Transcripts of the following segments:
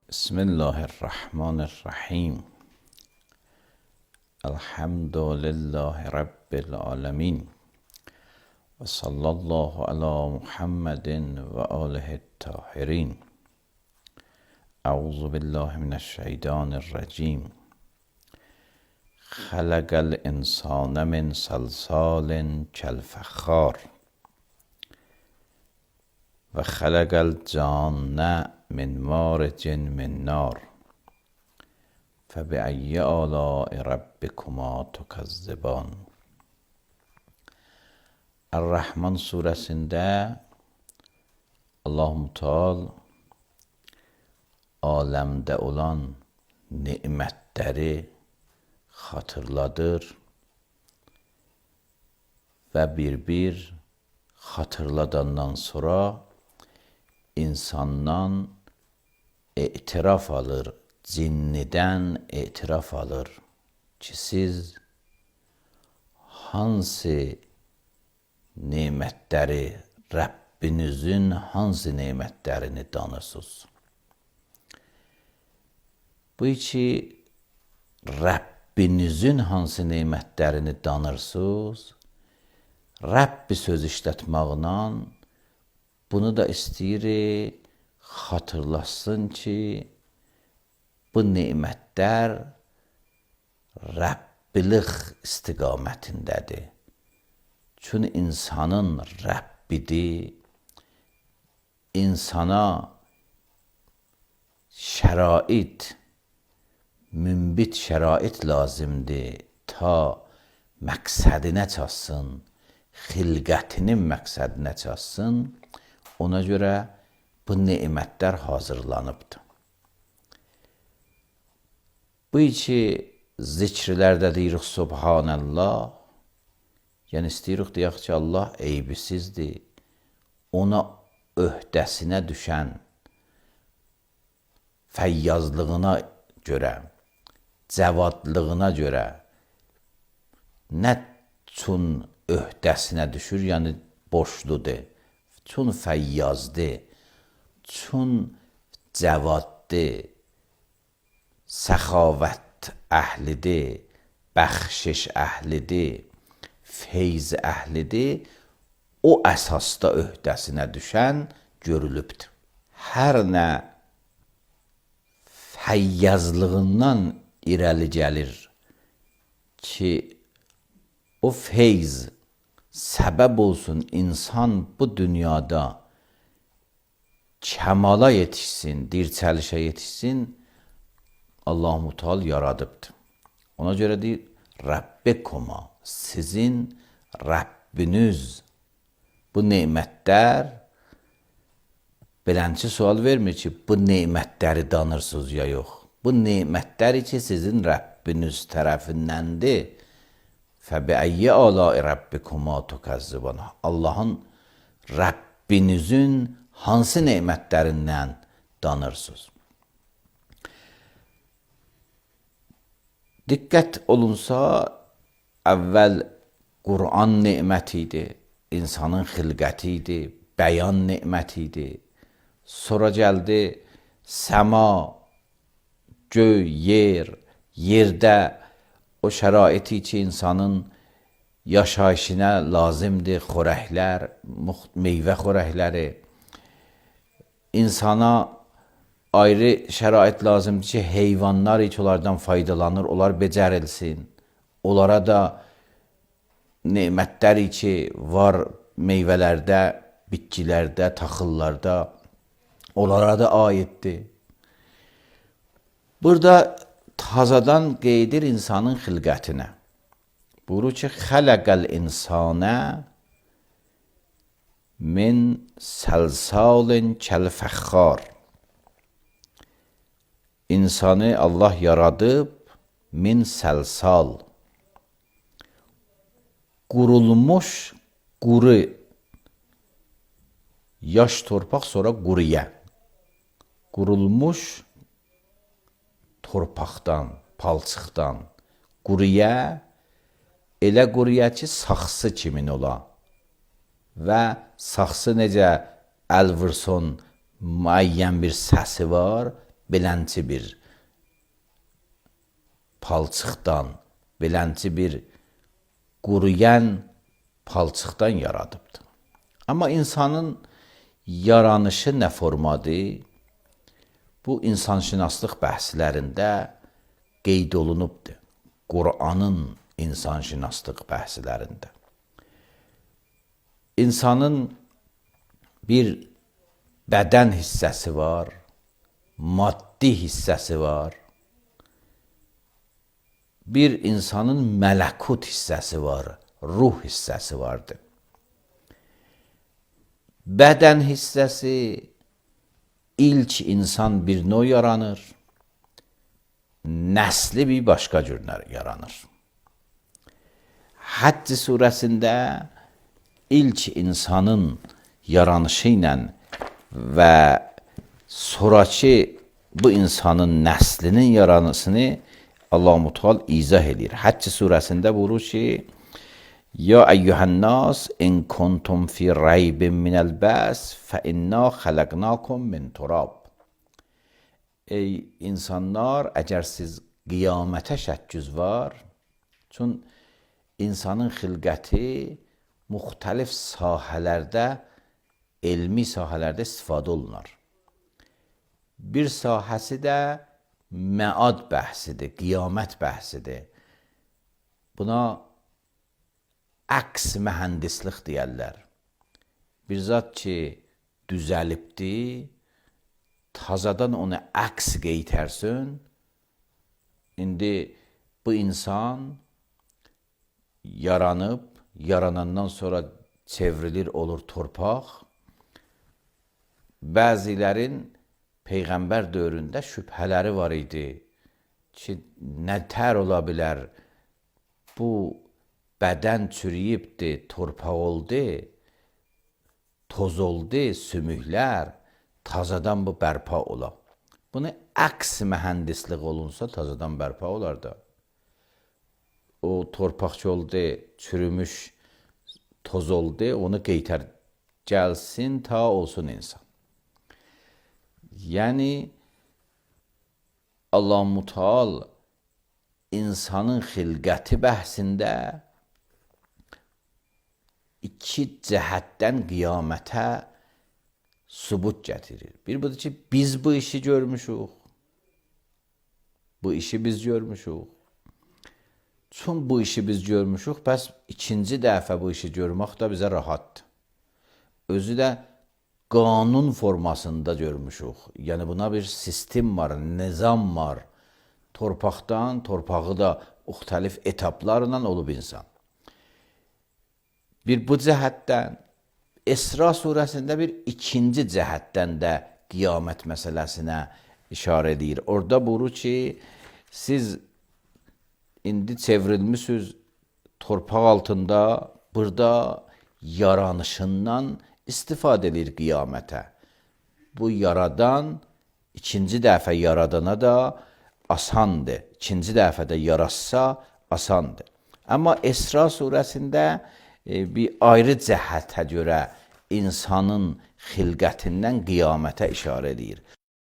بسم الله الرحمن الرحیم. الحمد لله رب العالمین و صلی الله علی محمد و آله الطاهرین. اعوذ بالله من الشیطان الرجیم. خلق الانسان من صلصال کالفخار و خلق الجان من مارج من نار فبأی آلاء ربکما تکذبان. الرحمن suresinde Allah-u Teala aləmdə olan nemətləri xatırladır və bir xatırladandan sonra insandan etiraf alır, cinnidən etiraf alır ki, siz hansı nemətləri, Rəbbinizin hansı nemətlərini danırsınız? Bu iki Rəbbinizin hansı nemətlərini danırsınız? Rəbbi söz işlətməklə bunu da istəyir xatırlasın ki, bu nemətlər Rəbbilik istiqamətindədir. Çünki insanın Rəbbidir, insana şərait, münbit şərait lazımdır ta məqsədinə çatsın, xilqətinin məqsədinə çatsın. Ona görə bu nemətlər hazırlanıbdır. Bu iki zikirlərdə deyirik Subhanallah, yəni istəyirik deyək ki, Allah eybisizdir. Ona öhdəsinə düşən fəyyazlığına görə, cəvadlığına görə nə üçün öhdəsinə düşür, yəni boşludur, çün fəyyazdır, çün cəvaddır, səxavət əhlidir, bəxşiş əhlidir, feyz əhlidir, o əsasda öhdəsinə düşən görülübdür. Hər nə fəyyazlığından irəli gəlir ki, o feyz səbəb olsun insan bu dünyada kəmala yetişsin, dirçəlişə yetişsin, Allah-u Teala yaradıbdır. Ona görə deyir, Rəbbikuma, sizin Rəbbiniz. Bu nemətlər, belənçi sual vermir ki, bu nemətləri danırsınız ya yox. Bu nemətlər ki, sizin Rəbbiniz tərəfindəndir. Fəbəəyyə aləi Rəbbikuma tükəzzibən. Allahın Rəbbinizin hansı nemətlərindən danırsınız? Diqqət olunsa, əvvəl Qur'an neməti idi, insanın xilqəti idi, bəyan neməti idi. Sonra gəldi səma, göy, yer, yerdə o şəraiti ki, insanın yaşayışına lazımdır, xörəklər, meyvə xörəkləri. İnsana ayrı şərait lazımdır ki, heyvanlar ki, onlardan faydalanır, onlar becərilsin. Onlara da nemətlər ki, var meyvələrdə, bitkilərdə, taxıllarda, onlara da aiddir. Burada tazadan qeydir insanın xilqətinə. Buyurur ki, xələqəl insana min səlsalin kəlfəxxar. İnsanı Allah yaradıb min səlsal. Qurulmuş quru, yaş torpaq sonra quruya. Qurulmuş torpaqdan, palçıqdan quruya, elə quruya ki, saxsı kimin ola. Və saxsı necə əl vursun müəyyən bir səsi var, belənçi bir palçıqdan, belənçi bir quruyan palçıqdan yaradıbdır. Amma insanın yaranışı nə formadır? Bu insanşünaslıq bəhslərində qeyd olunubdur. Qur'anın insanşünaslıq bəhslərində. İnsanın bir bədən hissəsi var, maddi hissəsi var, bir insanın mələkut hissəsi var, ruh hissəsi vardır. Bədən hissəsi ilk insan bir növ yaranır, nəsli bir başqa cür yaranır. Həcc surəsində ilk insanın yaranışı ilə və sonraki bu insanın nəslinin yaranışını Allah-u Teala izah edir. Həcc surəsində buyurur ki, Ya eyyuhən-nas in kuntum fi raybin minəl bəs fə inna xələqnakum min turab. Ey insanlar, əgər siz qiyamətə şəkküz var, çün insanın xilqəti müxtəlif sahələrdə, elmi sahələrdə istifadə olunur. Bir sahəsi də məad bəhsidir, qiyamət bəhsidir. Buna əks mühəndislik deyərlər. Bir zat ki, düzəlibdir, tazadan onu əks qeytərsin. İndi bu insan yaranıb, yaranandan sonra çevrilir, olur torpaq. Bəzilərin Peyğəmbər dövründə şübhələri var idi ki, nə tər ola bilər, bu bədən çürüyübdir, torpaq oldu, toz oldu, sümüklər, tazadan bu bərpa ola. Bunu əks mühəndislik olunsa tazadan bərpa olar da. O torpaqçı oldu, çürümüş, toz oldu, onu qeytər gəlsin ta olsun insan. Yəni, Allah-u Teala insanın xilqəti bəhsində iki cəhətdən qiyamətə sübut gətirir. Bir budur ki, biz bu işi görmüşük. Bu işi biz görmüşük. Çün bu işi biz görmüşük, bəs ikinci dəfə bu işi görmək də bizə rahatdır. Özü də qanun formasında görmüşük. Yəni buna bir sistem var, nizam var. Torpaqdan, torpağı da müxtəlif etaplarla olub insan. Bir bu cəhətdən, İsra surəsində bir ikinci cəhətdən də qiyamət məsələsinə işarə edir. Orada buyurur ki, siz indi çevrilmişsiniz torpaq altında, burada yaranışından istifadə edir qiyamətə. Bu yaradan ikinci dəfə yaradana da asandır. İkinci dəfə də yarasa asandır. Amma İsra surəsində bir ayrı cəhətə görə insanın xilqətindən qiyamətə işarə edir.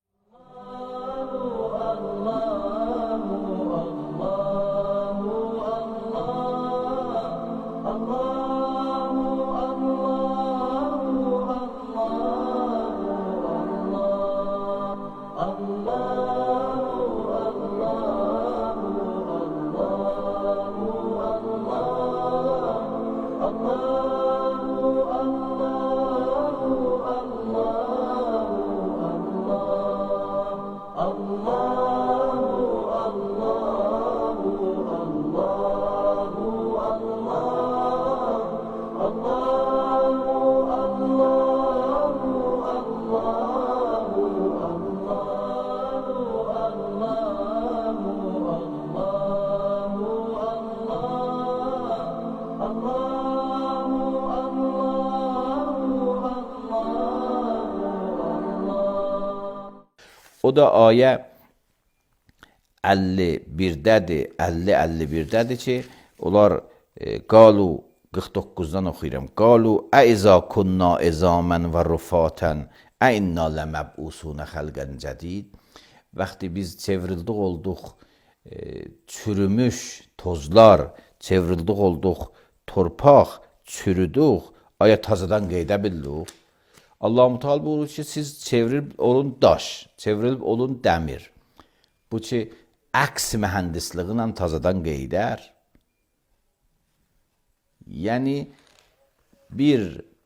O da ayə 51-dədir, 50-51-dədir ki, onlar qalu 49-dan oxuyuram. Qalu əizə kunna izamən və rufatən əinna ləməb'usunə xəlqən cədid. Vaxtı biz çevrildik olduq çürümüş tozlar, çevrildik olduq torpaq, çürüdük, aya tazadan qeydə bildik. Allah-u Teala buyurur ki, siz çevrilib olun daş, çevrilib olun dəmir. Bu ki, əks mühəndisliyi ilə tazadan qeydər. Yəni, bir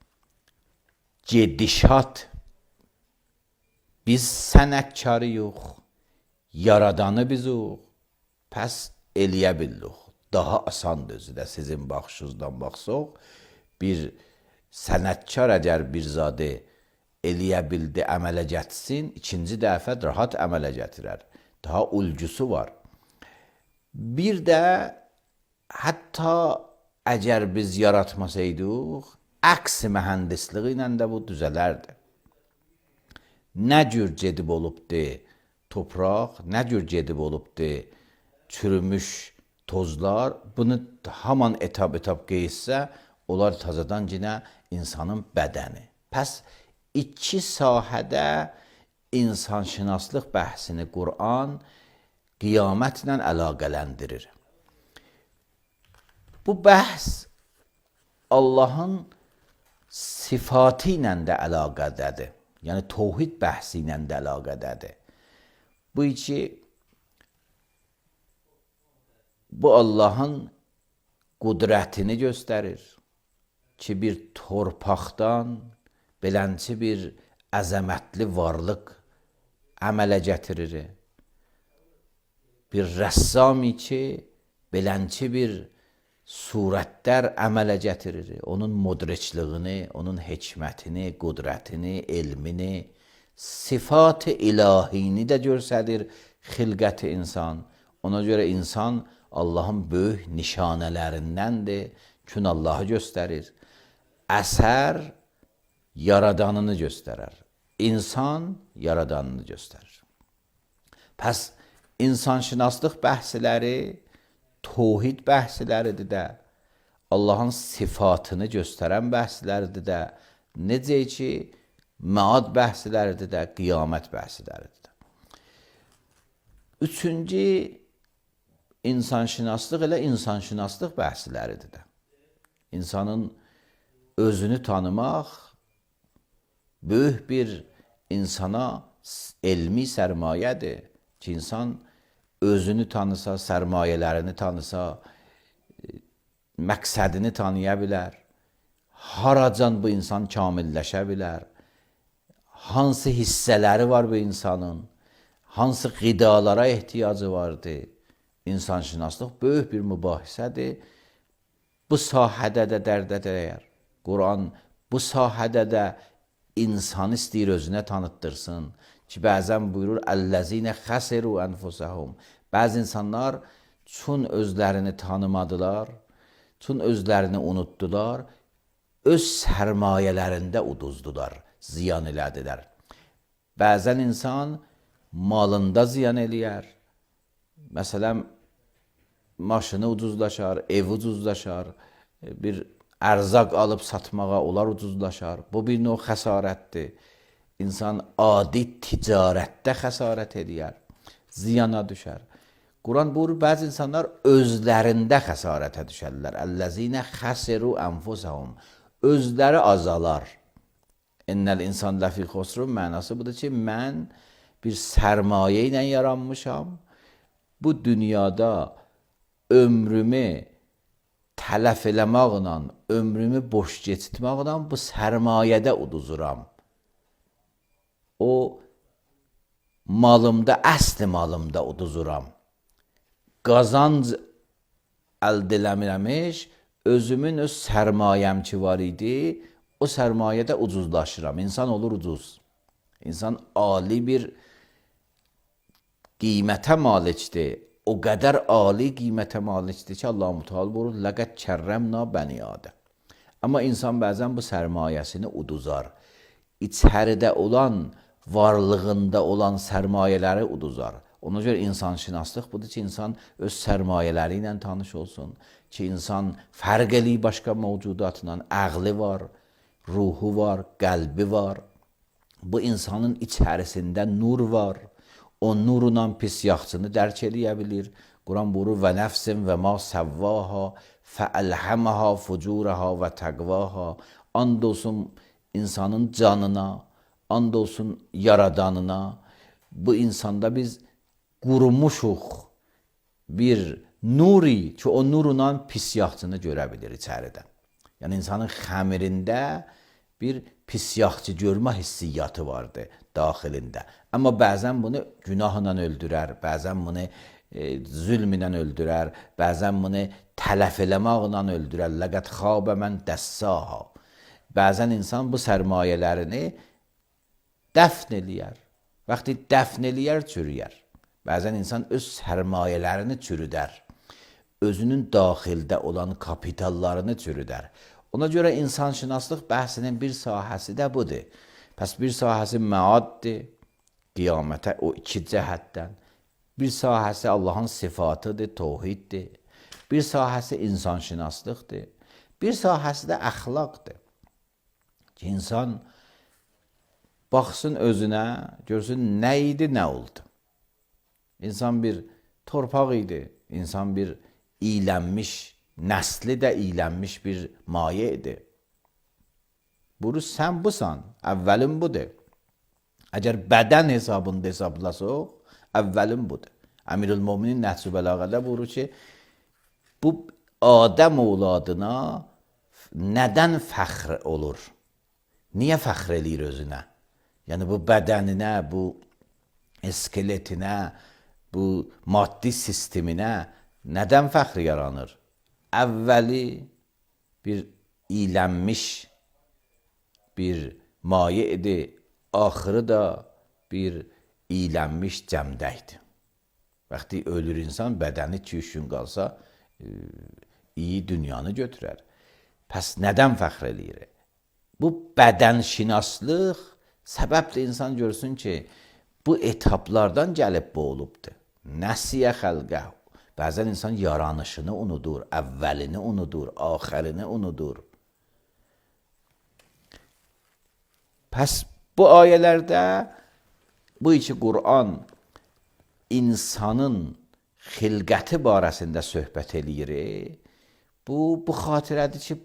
gedişat, biz sənətkarıyıq, yaradanı bizik, pəs eləyə bildik. Daha asandır özü də sizin baxışınızdan baxsaq, bir sənətkar əgər bir zadı eləyə bildi, əmələ gətirsin, ikinci dəfə rahat əmələ gətirər. Daha ulcusu var. Bir də hətta əgər biz yaratmasaydıq, əks mühəndisliyi ilə də bu düzələrdi. Nə cür gedib olubdu topraq, nə cür gedib olubdu çürümüş tozlar, bunu haman etap-etap qeyssə, onlar tazadan yenə insanın bədəni. Pəs iki sahədə insanşünaslıq bəhsini Qur'an qiyamətlə əlaqələndirir. Bu bəhs Allahın sifatı ilə də əlaqədədir. Yəni, təvhid bəhsi ilə də əlaqədədir. Bu iki, bu Allahın qudrətini göstərir ki, bir torpaqdan belənçi bir əzəmətli varlıq əmələ gətirir. Bir rəssami ki, belənçi bir surətlər əmələ gətirir. Onun mudriçliyini, onun hikmətini, qudrətini, elmini, sifat-ı ilahini də göstərir xilqət-i insan. Ona görə insan Allahın böyük nişanələrindəndir. Çünki Allahı göstərir. Əsər yaradanını göstərir. İnsan yaradanını göstərir. Pəs insanşünaslıq bəhsləri təvhid bəhsləridir də, Allahın sifatını göstərən bəhsləridir də, necə ki, məad bəhsləridir də, qiyamət bəhsləridir də. Üçüncü, insanşünaslıq elə insanşünaslıq bəhsləridir də. İnsanın özünü tanımaq, böyük bir insana elmi sərmayədir ki, insan özünü tanısa, sərmayələrini tanısa, məqsədini tanıya bilər. Haracan bu insan kamilləşə bilər. Hansı hissələri var bu insanın? Hansı qidalara ehtiyacı vardır? İnsanşünaslıq böyük bir mübahisədir. Bu sahədə də dərdə dəyər. Quran bu sahədə də insan istəyir özünə tanıtdırsın. Ki, bəzən buyurur, Əl-ləzinə xəsiru ənfusəhum. Bəzi insanlar çün özlərini tanımadılar, çün özlərini unutdular, öz sərmayələrində uduzdular, ziyan elədilər. Bəzən insan malında ziyan eləyər. Məsələn, maşını ucuzlaşar, ev ucuzlaşar, bir ərzaq alıb satmağa onlar ucuzlaşar. Bu bir növ xəsarətdir. İnsan adi ticarətdə xəsarət edər, ziyana düşər. Quran buyurur, bəzi insanlar özlərində xəsarətə düşərlər. Əl-ləzinə xəsiru ənfusəhum. Özləri azalar. İnnəl insan ləfi xosrun mənası budur ki, mən bir sərmayə ilə yaranmışam. Bu dünyada ömrümü tələf eləməklə, ömrümü boş geçitməklə bu sərmayədə uduzuram. O malımda, əsli malımda uduzuram. Qazanc əldə eləmirəmiş, özümün öz sərmayəm ki var idi, o sərmayədə ucuzlaşıram. İnsan olur ucuz. İnsan ali bir qiymətə malikdir. O qədər ali qiymətə malikdir ki, Allah-u Teala buyurur, "Ləqəd kərrəmna bəni Adəm." Amma insan bəzən bu sərmayəsini uduzar. İçəridə olan, varlığında olan sərmayələri uduzar. Ona görə insanşünaslıq budur ki, insan öz sərmayələri ilə tanış olsun. Ki, insan fərq eləyir başqa mövcudatla. Əqli var, ruhu var, qəlbi var. Bu insanın içərisində nur var. o nurla pis yaxşını dərk eləyə bilir. Quran buyurur və nəfsin və ma səvvaha fəəlhəməha fucuraha və təqvaha. And olsun insanın canına, and olsun yaradanına. Bu insanda biz qurumuşuq bir nuri ki o nurla pis yaxşını görə bilir içəridən. Yəni insanın xəmirində bir pis yaxşı görmə hissiyyatı vardı daxilində. Amma bəzən bunu günahla öldürər, bəzən bunu zülmlə öldürər, bəzən bunu tələf eləməklə öldürər. Ləqəd xabə mən dəssaha. Bəzən insan bu sərmayələrini dəfn eləyər. Vaxtı dəfn eləyər, çürüyər. Bəzən insan öz sərmayələrini çürüdər. Özünün daxildə olan kapitallarını çürüdər. Ona görə insanşünaslıq bəhsinin bir sahəsi də budur. Pəs bir sahəsi məaddir, qiyamətə o iki cəhətdən. Bir sahəsi Allahın sifatıdır, tevhiddir. Bir sahəsi insanşünaslıqdır. Bir sahəsi də əxlaqdır. Ki insan baxsın özünə, görsün nə idi, nə oldu. İnsan bir torpaq idi, insan bir iylənmiş, nəsli də iylənmiş bir maye idi. Bunu sən busan, əvvəlin budur. Əgər bədən hesabında hesablasaq, əvvəlin budur. Əmirül-Möminin Nəhcü Bəlağədə buyurur ki, bu Adəm oğladına nədən fəxr olur? Niyə fəxr eləyir özünə? Yəni bu bədəninə, bu iskeletinə, bu maddi sisteminə nədən fəxr yaranır? Əvvəli bir iylənmiş bir maye idi, axırı da bir iylənmiş cəmdəkdir. Vaxtı ölür insan, bədəni 2-3 gün qalsa iyi dünyanı götürər. Pəs nədən fəxr eləyir? Bu bədənşinaslıq səbəbdir insan görsün ki, bu etaplardan gəlib bu olubdur. Nəsiyə xəlqəh. Bəzən insan yaranışını unudur, əvvəlini unudur, axərini unudur. Pəs bu ayələrdə bu iki Quran insanın xilqəti barəsində söhbət eləyir. Bu xatirədir ki,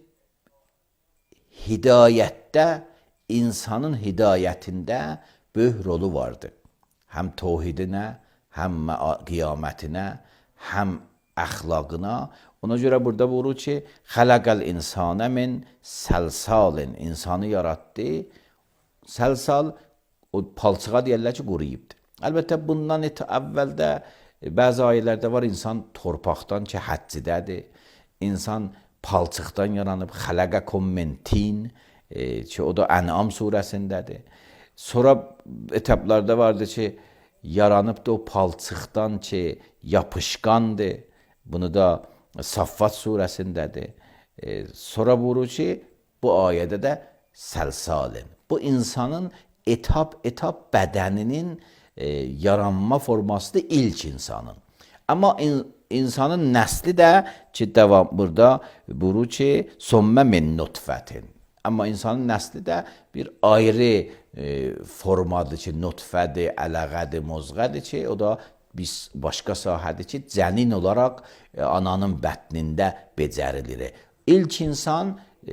hidayətdə, insanın hidayətində böyük rolu vardır. Həm tevhidinə, həm qiyamətinə, həm əxlaqına. Ona görə burada buyurur ki, xələqəl insanə min səlsalin. İnsanı yaratdı. Səlsal, o palçığa deyərlər ki, quruyubdur. Əlbəttə, bundan əvvəldə bəzi ayələrdə var, insan torpaqdan ki, həccidədir. İnsan palçıqdan yaranıb, xələqəkum min tin, ki, o da Ən'am surəsindədir. Sonra etaplarda vardı ki, yaranıb da o palçıqdan ki, yapışqandır. Bunu da Saffat surəsindədir. Sonra buyurur ki, bu ayədə də səlsalin. Bu insanın etap bədəninin yaranma formasıdır ilk insanın. Amma insanın nəsli də ki, devam burada buyurur ki, sommə min nutfətin. Amma insanın nəsli də bir ayrı formadır ki, nutfədir, ələqədir, mozğədir ki, o da biz başqa sahədir ki, cənin olaraq ananın bətnində becərilir. İlk insan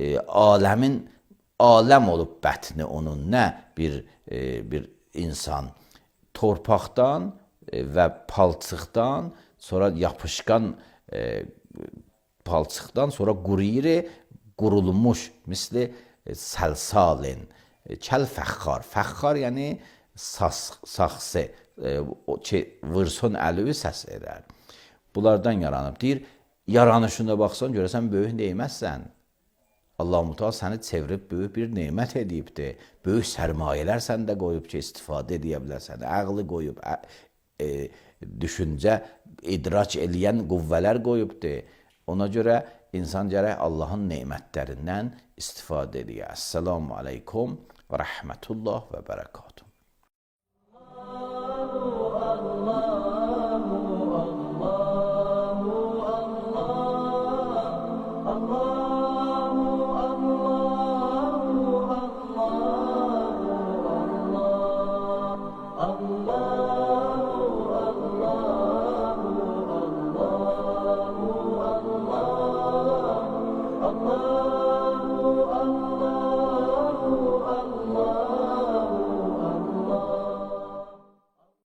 aləm olub bətni onun, nə bir insan torpaqdan və palçıqdan, sonra yapışqan palçıqdan, sonra quruyur, qurulmuş, misli səlsalin, kəl fəxxar. Fəxxar yəni saxsı, ki, vırson əlivi səs edər. Bunlardan yaranıb. Deyir, yaranışına baxsan, görəsən, böyük neyməzsən. Allah-u Teala səni çevirib böyük bir neymət edibdir. Böyük sərmayələr səndə qoyub ki, istifadə edə bilərsən. Ağlı qoyub, düşüncə, idrac eləyən qüvvələr qoyubdur. Ona görə insan gərək Allahın neymətlərindən istifadə edir. Əssalamu aleykum və rəhmətullah və bərəkatuhu. Allah الله